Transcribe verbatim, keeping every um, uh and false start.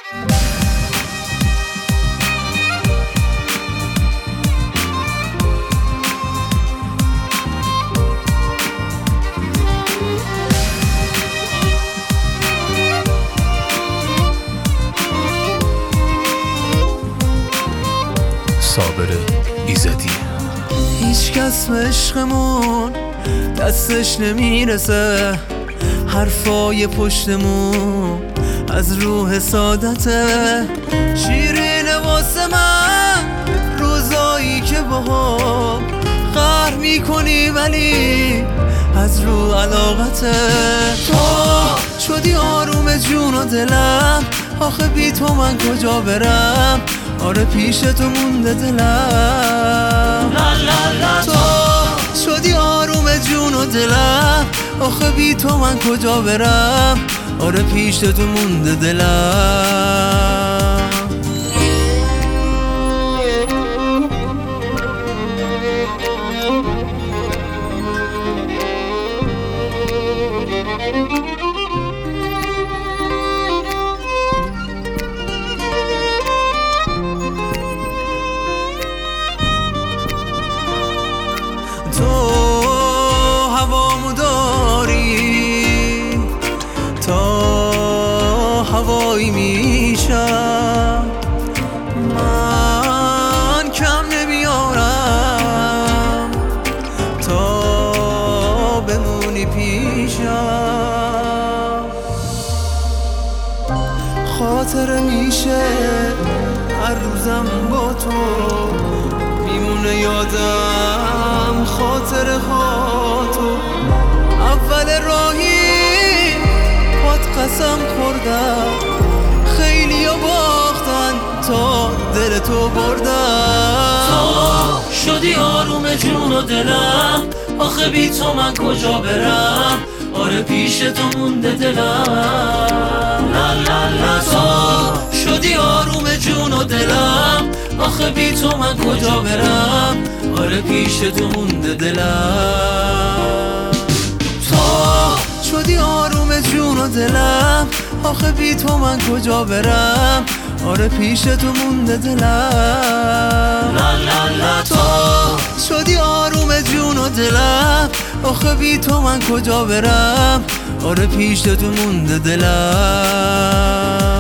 صابر ایزدی. هیچ کس به عشقمون دستش نمیرسه، حرفای پشتمون از روح سادته. شیرینه واسه من روزایی که باها قهر میکنی ولی از رو علاقته. تو شدی آروم جون و دلم، آخه بی تو من کجا برم؟ آره پیش تو مونده دلم. تو شدی آروم جون و دلم، آخه بی تو من کجا برم؟ آره پیش تو مونده دلم. تو هوامو داری تا هوایی میشم، من کم نمیارم تا بمونی پیشم. خاطر میشه هر روزم با تو میمونه یادم، خاطر ها تو اول راهی باد قسم خوردم، خیلی ها باختن تا دل تو بردم. تو شدی آروم جون و دلم، آخه بی تو من کجا برم؟ آره پیش تو مونده دلم. لا لا لا تو شدی آروم جون و دلم، آخه بی تو من کجا برم؟ آره پیش تو مونده دلم. تو شدی آروم جون و دلم، آخه بی تو من کجا برم؟ آره پیش تو مونده دلم. لا لا لا تو شدی آروم جون و دلم، آخه بی تو من کجا برم؟ آره پیش تو مونده دلم.